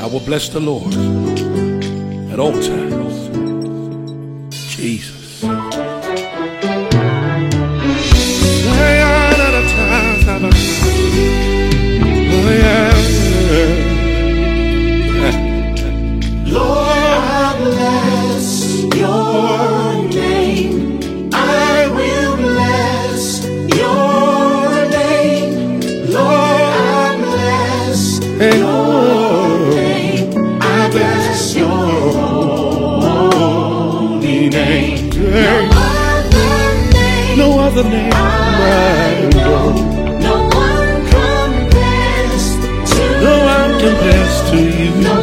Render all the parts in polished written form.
I will bless the Lord at all times. Jesus. Oh, yeah. Lord, I bless your name. I will bless your name. Lord, I bless your name. I bless your holy name. No other name I know. No one compares to No one compares to you. No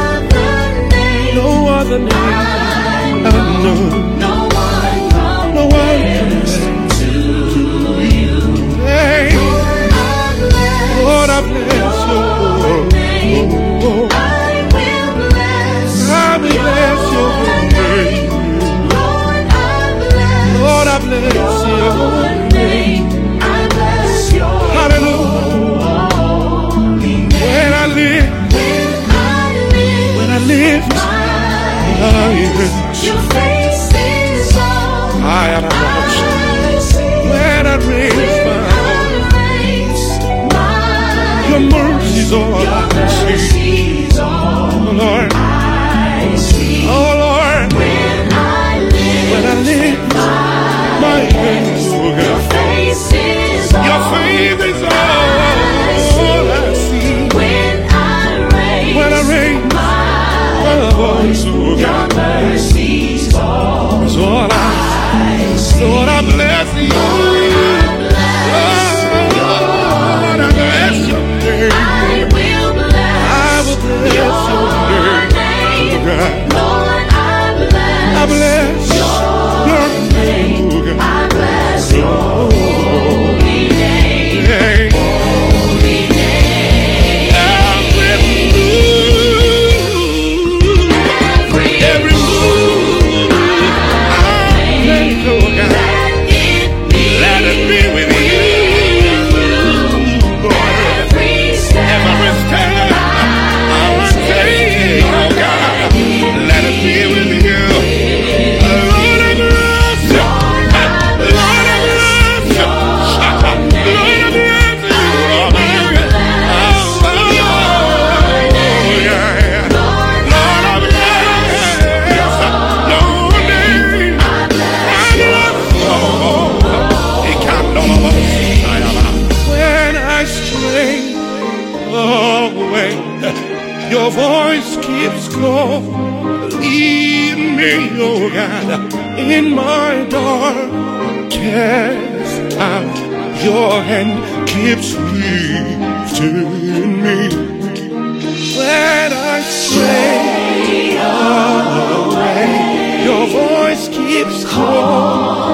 other name I know. No one compares to you. Hey, Lord, I bless your name. I will bless your name. Lord, I Lord, I bless bless your name. I bless your holy name. When I live, your face is all I see. when I raise my your mercy's all I see. Oh Lord, oh Lord, when I lift my hands, oh God, your face is all I see. When I raise my voice, oh God, your mercy's all I see. Lord, I bless you. Lord, I bless your name. I will bless your name. Lord, I bless your name. I bless your holy name. Holy name. Every move I make, oh God, let it be with you. Lord, every step I take, oh God, let it be with you. Lord, I bless you. Lord, I bless you. Lord, I bless you. Oh, yeah. Lord, I bless your name. I bless when I stray away, your voice keeps calling me, oh God, in my darkest hour. Your hand keeps lifting me. When I stray away, your voice keeps calling